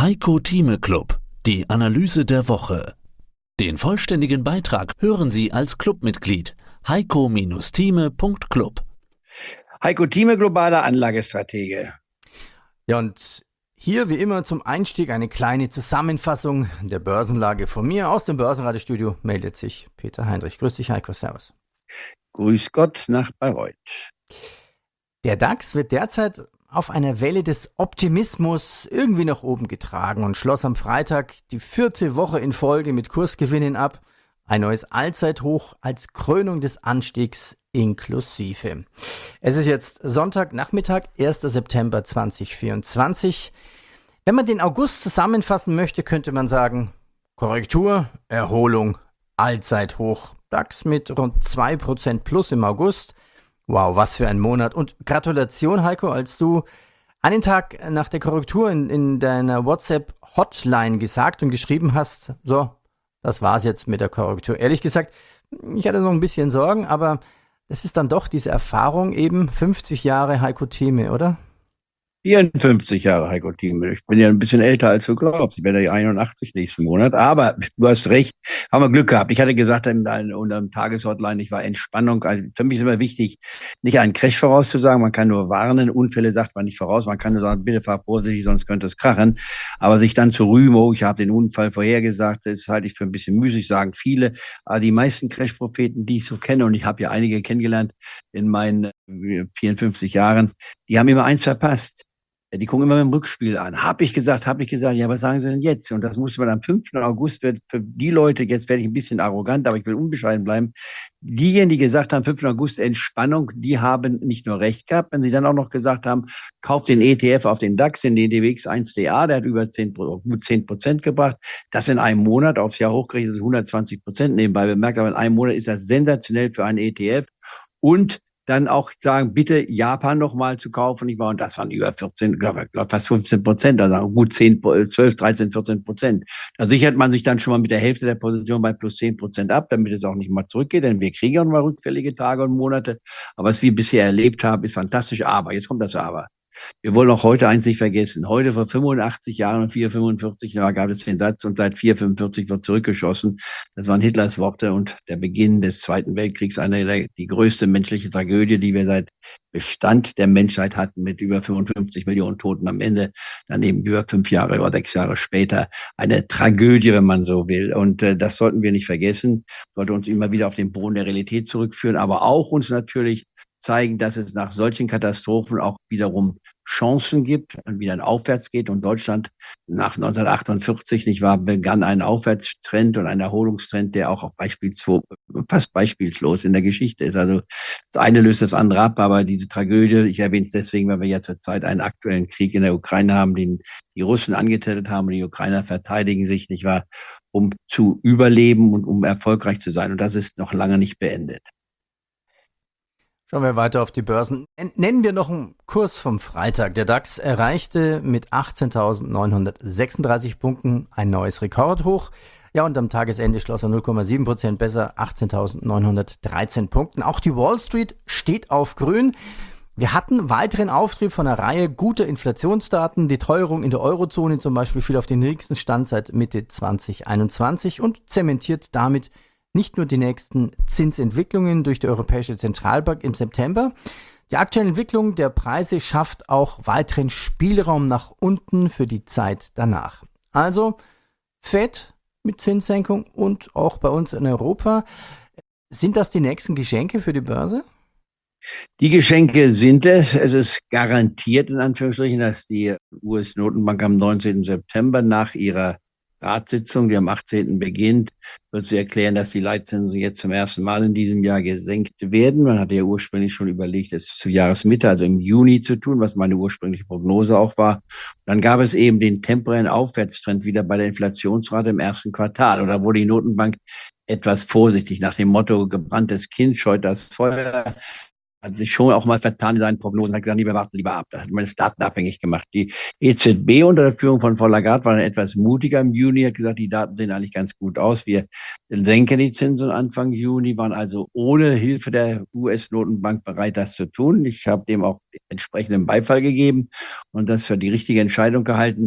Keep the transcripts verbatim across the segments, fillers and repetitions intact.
Heiko Thieme Club, die Analyse der Woche. Den vollständigen Beitrag hören Sie als Clubmitglied heiko Thieme Punkt club. Heiko Thieme, globaler Anlagestratege. Ja, und hier wie immer zum Einstieg eine kleine Zusammenfassung der Börsenlage von mir. Aus dem Börsenradiostudio meldet sich Peter Heinrich. Grüß dich, Heiko, servus. Grüß Gott nach Bayreuth. Der DAX wird derzeit auf einer Welle des Optimismus irgendwie nach oben getragen und schloss am Freitag die vierte Woche in Folge mit Kursgewinnen ab. Ein neues Allzeithoch als Krönung des Anstiegs inklusive. Es ist jetzt Sonntagnachmittag, erster September zweitausendvierundzwanzig. Wenn man den August zusammenfassen möchte, könnte man sagen, Korrektur, Erholung, Allzeithoch. DAX mit rund zwei Prozent plus im August. Wow, was für ein Monat. Und Gratulation, Heiko, als du einen Tag nach der Korrektur in, in deiner WhatsApp-Hotline gesagt und geschrieben hast, so, das war's jetzt mit der Korrektur. Ehrlich gesagt, ich hatte noch ein bisschen Sorgen, aber es ist dann doch diese Erfahrung eben fünfzig Jahre Heiko Thieme, oder? vierundfünfzig Jahre Heiko Thieme. Ich bin ja ein bisschen älter, als du glaubst. Ich werde ja einundachtzig nächsten Monat. Aber du hast recht, haben wir Glück gehabt. Ich hatte gesagt in unserem Tageshotline, ich war Entspannung. Also für mich ist immer wichtig, nicht einen Crash vorauszusagen. Man kann nur warnen. Unfälle sagt man nicht voraus. Man kann nur sagen, bitte fahr vorsichtig, sonst könnte es krachen. Aber sich dann zu rühmen, oh, ich habe den Unfall vorhergesagt, das halte ich für ein bisschen müßig, sagen viele. Aber die meisten Crash-Propheten, die ich so kenne, und ich habe ja einige kennengelernt in meinen vierundfünfzig Jahren, die haben immer eins verpasst. Die gucken immer mit dem Rückspiel an. Hab ich gesagt, hab ich gesagt, ja, was sagen sie denn jetzt? Und das musste man am fünften August, wird für die Leute, jetzt werde ich ein bisschen arrogant, aber ich will unbescheiden bleiben, diejenigen, die gesagt haben, fünften August Entspannung, die haben nicht nur recht gehabt, wenn sie dann auch noch gesagt haben, kauft den E T F auf den DAX, den D W X eins D A, der hat über zehn, gut zehn Prozent gebracht. Das in einem Monat, aufs Jahr hochgerechnet, ist hundertzwanzig Prozent nebenbei bemerkt, aber in einem Monat ist das sensationell für einen E T F. Und dann auch sagen, bitte Japan nochmal zu kaufen. Ich war, und das waren über vierzehn, glaube ich, fast fünfzehn Prozent, also gut zehn, zwölf, dreizehn, vierzehn Prozent. Da sichert man sich dann schon mal mit der Hälfte der Position bei plus zehn Prozent ab, damit es auch nicht mal zurückgeht, denn wir kriegen auch mal rückfällige Tage und Monate. Aber was wir bisher erlebt haben, ist fantastisch. Aber, jetzt kommt das Aber. Wir wollen auch heute eins nicht vergessen. Heute vor fünfundachtzig Jahren und vier fünfundvierzig da gab es den Satz, und seit vier fünfundvierzig wird zurückgeschossen. Das waren Hitlers Worte und der Beginn des Zweiten Weltkriegs, eine der, die größte menschliche Tragödie, die wir seit Bestand der Menschheit hatten, mit über fünfundfünfzig Millionen Toten am Ende, dann eben über fünf Jahre oder sechs Jahre später. Eine Tragödie, wenn man so will. Und äh, das sollten wir nicht vergessen. Sollte uns immer wieder auf den Boden der Realität zurückführen, aber auch uns natürlich zeigen, dass es nach solchen Katastrophen auch wiederum Chancen gibt und wieder ein Aufwärts geht. Und Deutschland nach neunzehnhundertachtundvierzig, nicht wahr, begann ein Aufwärtstrend und ein Erholungstrend, der auch beispielslos, fast beispielslos in der Geschichte ist. Also das eine löst das andere ab, aber diese Tragödie, ich erwähne es deswegen, weil wir ja zurzeit einen aktuellen Krieg in der Ukraine haben, den die Russen angezettelt haben, und die Ukrainer verteidigen sich, nicht wahr, um zu überleben und um erfolgreich zu sein. Und das ist noch lange nicht beendet. Schauen wir weiter auf die Börsen. Nennen wir noch einen Kurs vom Freitag. Der DAX erreichte mit achtzehntausendneunhundertsechsunddreißig Punkten ein neues Rekordhoch. Ja, und am Tagesende schloss er null Komma sieben Prozent besser, achtzehntausendneunhundertdreizehn Punkten. Auch die Wall Street steht auf grün. Wir hatten weiteren Auftrieb von einer Reihe guter Inflationsdaten. Die Teuerung in der Eurozone zum Beispiel fiel auf den niedrigsten Stand seit Mitte zweitausendeinundzwanzig und zementiert damit nicht nur die nächsten Zinsentwicklungen durch die Europäische Zentralbank im September. Die aktuelle Entwicklung der Preise schafft auch weiteren Spielraum nach unten für die Zeit danach. Also Fed mit Zinssenkung und auch bei uns in Europa. Sind das die nächsten Geschenke für die Börse? Die Geschenke sind es. Es ist garantiert in Anführungsstrichen, dass die U S-Notenbank am neunzehnten September nach ihrer Ratssitzung, die am achtzehnten beginnt, wird sie erklären, dass die Leitzinsen jetzt zum ersten Mal in diesem Jahr gesenkt werden. Man hatte ja ursprünglich schon überlegt, es zur Jahresmitte, also im Juni zu tun, was meine ursprüngliche Prognose auch war. Dann gab es eben den temporären Aufwärtstrend wieder bei der Inflationsrate im ersten Quartal. Oder wurde die Notenbank etwas vorsichtig nach dem Motto, gebranntes Kind scheut das Feuer. Hat sich schon auch mal vertan in seinen Prognosen, hat gesagt, lieber warten, lieber ab. Da hat man das datenabhängig gemacht. Die E Z B unter der Führung von Frau Lagarde war dann etwas mutiger im Juni, hat gesagt, die Daten sehen eigentlich ganz gut aus. Wir senken die Zinsen Anfang Juni, waren also ohne Hilfe der U S-Notenbank bereit, das zu tun. Ich habe dem auch entsprechenden Beifall gegeben und das für die richtige Entscheidung gehalten.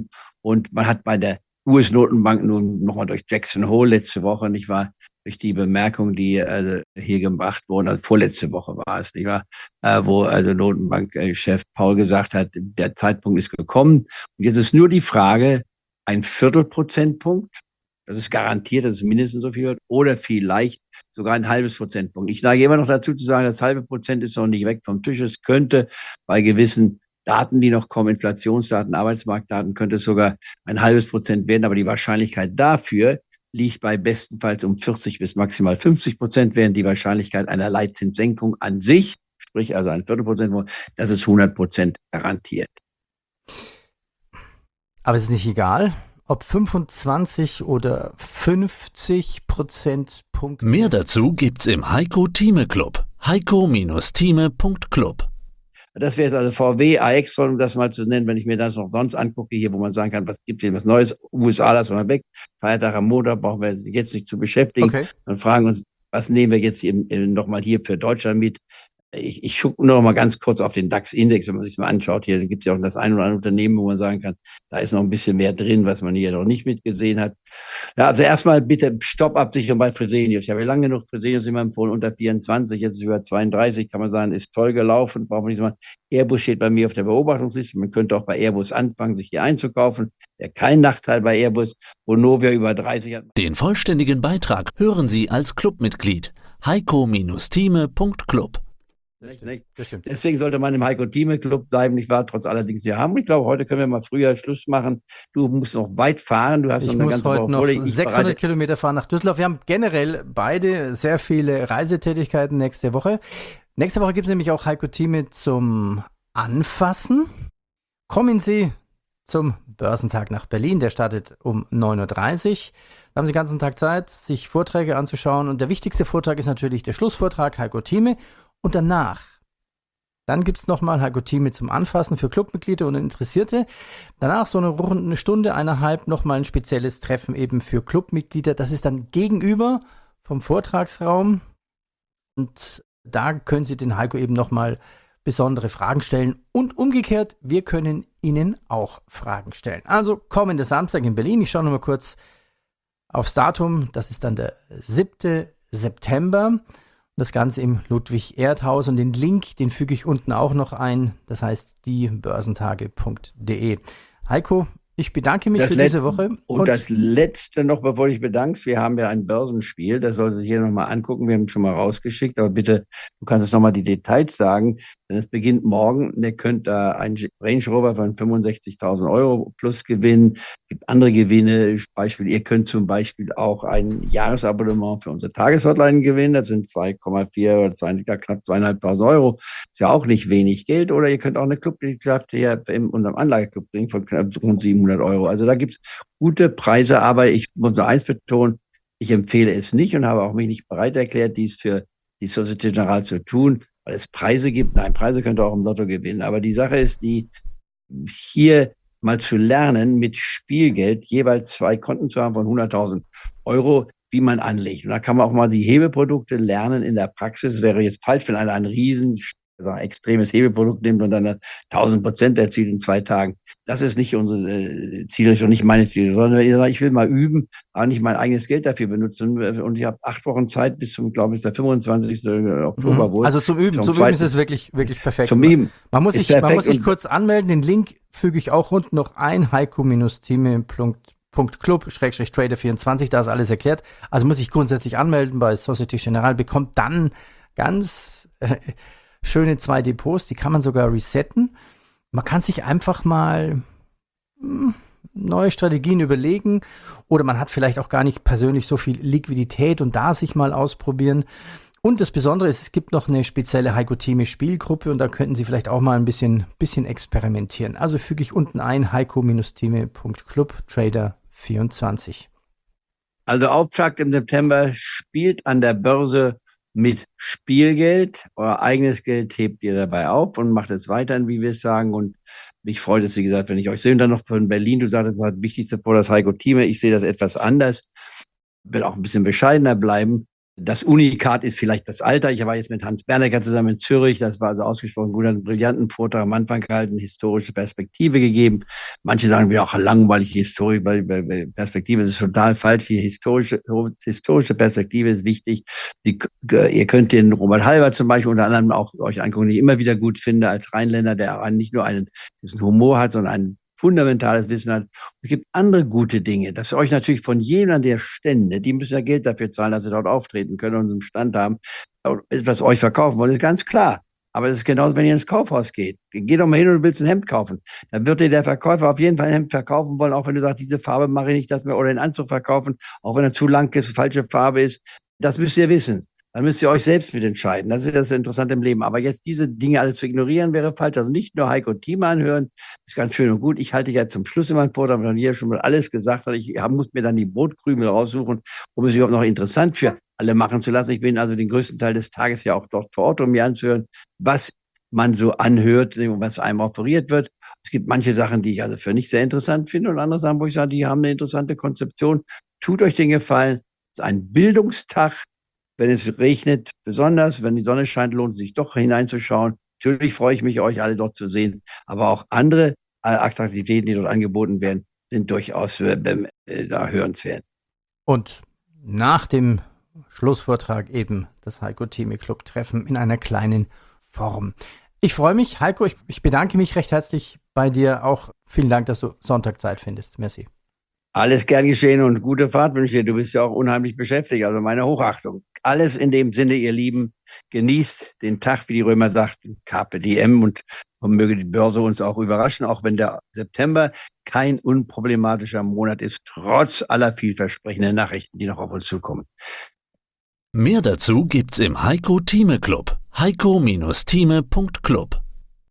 Und man hat bei der U S-Notenbank nun nochmal durch Jackson Hole letzte Woche, nicht wahr, durch die Bemerkung, die also hier gemacht wurden, also vorletzte Woche war es, nicht wahr, äh, wo also Notenbankchef Paul gesagt hat, der Zeitpunkt ist gekommen. Und jetzt ist nur die Frage, ein Viertelprozentpunkt, das ist garantiert, dass es mindestens so viel wird, oder vielleicht sogar ein halbes Prozentpunkt. Ich neige immer noch dazu zu sagen, das halbe Prozent ist noch nicht weg vom Tisch. Es könnte bei gewissen Daten, die noch kommen, Inflationsdaten, Arbeitsmarktdaten, könnte es sogar ein halbes Prozent werden. Aber die Wahrscheinlichkeit dafür liegt bei bestenfalls um vierzig bis maximal fünfzig Prozent, während die Wahrscheinlichkeit einer Leitzinssenkung an sich, sprich also ein Viertelprozent, das ist hundert Prozent garantiert. Aber es ist nicht egal, ob fünfundzwanzig oder fünfzig Prozentpunkte. Mehr dazu gibt's im Heiko Thieme Club. heiko Thieme Punkt club. Das wäre jetzt also V W, A X, um das mal zu nennen, wenn ich mir das noch sonst angucke, hier, wo man sagen kann, was gibt es hier was Neues, U S A, lassen wir weg, Feiertag am Montag, brauchen wir jetzt nicht zu beschäftigen. Okay. Dann fragen uns, was nehmen wir jetzt nochmal hier für Deutschland mit? Ich, ich gucke nur noch mal ganz kurz auf den DAX-Index, wenn man sich mal anschaut. Hier gibt es ja auch das ein oder andere Unternehmen, wo man sagen kann, da ist noch ein bisschen mehr drin, was man hier noch nicht mitgesehen hat. Ja, also erstmal bitte Stoppabsicherung bei Fresenius. Ich habe ja lange genug Fresenius immer empfohlen, unter vierundzwanzig, jetzt über zweiunddreißig, kann man sagen, ist toll gelaufen, braucht man nicht so machen. Airbus steht bei mir auf der Beobachtungsliste. Man könnte auch bei Airbus anfangen, sich hier einzukaufen. Wäre kein Nachteil bei Airbus. Vonovia über dreißig hat. Den vollständigen Beitrag hören Sie als Clubmitglied. heiko Thieme Punkt club. Nicht, nicht. Deswegen sollte man im Heiko Thieme Club bleiben. Ich war trotz allerdings hier haben. Ich glaube, heute können wir mal früher Schluss machen. Du musst noch weit fahren. Du hast ich noch eine muss ganze heute Woche noch vor dir. Ich sechshundert bereite- Kilometer fahren nach Düsseldorf. Wir haben generell beide sehr viele Reisetätigkeiten nächste Woche. Nächste Woche gibt es nämlich auch Heiko Thieme zum Anfassen. Kommen Sie zum Börsentag nach Berlin. Der startet um neun Uhr dreißig. Da haben Sie den ganzen Tag Zeit, sich Vorträge anzuschauen. Und der wichtigste Vortrag ist natürlich der Schlussvortrag Heiko Thieme. Und danach, dann gibt es nochmal Heiko Thieme zum Anfassen für Clubmitglieder und Interessierte. Danach so eine Runde, eine Stunde, eineinhalb, nochmal ein spezielles Treffen eben für Clubmitglieder. Das ist dann gegenüber vom Vortragsraum. Und da können Sie den Heiko eben nochmal besondere Fragen stellen. Und umgekehrt, wir können Ihnen auch Fragen stellen. Also kommender Samstag in Berlin. Ich schaue nochmal kurz aufs Datum. Das ist dann der siebte September. Das Ganze im Ludwig-Erdhaus und den Link, den füge ich unten auch noch ein. Das heißt die börsentage punkt de. Heiko, ich bedanke mich Das für Let- diese Woche. Und, das Letzte noch, bevor du dich bedankst, wir haben ja ein Börsenspiel, das sollte sich hier nochmal angucken, wir haben es schon mal rausgeschickt, aber bitte, du kannst uns nochmal die Details sagen, denn es beginnt morgen, ihr könnt da einen Range Rover von fünfundsechzigtausend Euro plus gewinnen, es gibt andere Gewinne, Beispiel, ihr könnt zum Beispiel auch ein Jahresabonnement für unsere Tageshotline gewinnen, das sind zwei Komma vier oder zwei, knapp zweieinhalbtausend Euro, ist ja auch nicht wenig Geld, oder ihr könnt auch eine Clubmitgliedschaft hier in unserem Anlageclub kriegen von knapp rund siebenhundert Euro. Also da gibt es gute Preise, aber ich muss nur eins betonen, ich empfehle es nicht und habe auch mich nicht bereit erklärt, dies für die Société Générale zu tun, weil es Preise gibt. Nein, Preise könnt ihr auch im Lotto gewinnen. Aber die Sache ist, die hier mal zu lernen, mit Spielgeld jeweils zwei Konten zu haben von hunderttausend Euro, wie man anlegt. Und da kann man auch mal die Hebelprodukte lernen in der Praxis. Es wäre jetzt falsch, wenn einer ein riesen also ein extremes Hebelprodukt nimmt und dann tausend Prozent erzielt in zwei Tagen. Das ist nicht unsere äh, Zielrichtung, nicht meine Zielrichtung, sondern ich will mal üben, aber nicht mein eigenes Geld dafür benutzen. Und ich habe acht Wochen Zeit bis zum, glaube ich, der fünfundzwanzigsten Oktober wohl. Also zum Üben, zum, zum Üben ist es wirklich, wirklich perfekt. Zum Üben. Man muss sich, man muss sich kurz anmelden. Den Link füge ich auch unten noch ein, heiko Thieme Punkt club Schrägstrich Trader vierundzwanzig, da ist alles erklärt. Also muss ich grundsätzlich anmelden bei Société Générale, bekommt dann ganz äh, schöne zwei Depots, die kann man sogar resetten. Man kann sich einfach mal mh, neue Strategien überlegen oder man hat vielleicht auch gar nicht persönlich so viel Liquidität und da sich mal ausprobieren. Und das Besondere ist, es gibt noch eine spezielle Heiko Thieme Spielgruppe und da könnten Sie vielleicht auch mal ein bisschen, bisschen experimentieren. Also füge ich unten ein, heiko Thieme Punkt club Trader vierundzwanzig. Also Auftakt im September, spielt an der Börse mit Spielgeld. Euer eigenes Geld hebt ihr dabei auf und macht es weiter, wie wir es sagen. Und mich freut es, wie gesagt, wenn ich euch sehe. Und dann noch von Berlin, du sagtest, das wichtigste Support das Heiko Thieme. Ich sehe das etwas anders. Will auch ein bisschen bescheidener bleiben. Das Unikat ist vielleicht das Alter. Ich war jetzt mit Hans Bernecker zusammen in Zürich. Das war also ausgesprochen gut, hat einen brillanten Vortrag am Anfang gehalten, historische Perspektive gegeben. Manche sagen wieder auch langweilig, die Historie, weil Perspektive ist total falsch. Die historische, historische Perspektive ist wichtig. Die, ihr könnt den Robert Halber zum Beispiel unter anderem auch euch angucken, den ich immer wieder gut finde als Rheinländer, der nicht nur einen diesen Humor hat, sondern einen fundamentales Wissen hat. Es gibt andere gute Dinge, dass ihr euch natürlich von jeder der Stände, die müssen ja Geld dafür zahlen, dass sie dort auftreten können und einen Stand haben, etwas euch verkaufen wollen, ist ganz klar. Aber es ist genauso, wenn ihr ins Kaufhaus geht. Geh doch mal hin und du willst ein Hemd kaufen. Dann wird dir der Verkäufer auf jeden Fall ein Hemd verkaufen wollen, auch wenn du sagst, diese Farbe mache ich nicht, dass wir oder den Anzug verkaufen, auch wenn er zu lang ist, falsche Farbe ist. Das müsst ihr wissen. Dann müsst ihr euch selbst mit entscheiden. Das ist das Interessante im Leben. Aber jetzt diese Dinge alle zu ignorieren, wäre falsch. Also nicht nur Heiko Thieme anhören, ist ganz schön und gut. Ich halte ja zum Schluss immer einen Vortrag, weil hier schon mal alles gesagt hat. Ich muss mir dann die Brotkrümel raussuchen, um es überhaupt noch interessant für alle machen zu lassen. Ich bin also den größten Teil des Tages ja auch dort vor Ort, um mir anzuhören, was man so anhört und was einem offeriert wird. Es gibt manche Sachen, die ich also für nicht sehr interessant finde und andere Sachen, wo ich sage, die haben eine interessante Konzeption. Tut euch den Gefallen. Es ist ein Bildungstag. Wenn es regnet, besonders, wenn die Sonne scheint, lohnt es sich doch hineinzuschauen. Natürlich freue ich mich, euch alle dort zu sehen. Aber auch andere Attraktivitäten, die dort angeboten werden, sind durchaus äh, da hörenswert. Und nach dem Schlussvortrag eben das Heiko Thieme Club Treffen in einer kleinen Form. Ich freue mich, Heiko, ich, ich bedanke mich recht herzlich bei dir. Auch vielen Dank, dass du Sonntag Zeit findest. Merci. Alles gern geschehen und gute Fahrt wünsche ich dir. Du bist ja auch unheimlich beschäftigt, also meine Hochachtung. Alles in dem Sinne, ihr Lieben, genießt den Tag, wie die Römer sagten, Carpe Diem und, und möge die Börse uns auch überraschen, auch wenn der September kein unproblematischer Monat ist, trotz aller vielversprechenden Nachrichten, die noch auf uns zukommen. Mehr dazu gibt's im Heiko Thieme Club. heiko Bindestrich thieme Punkt club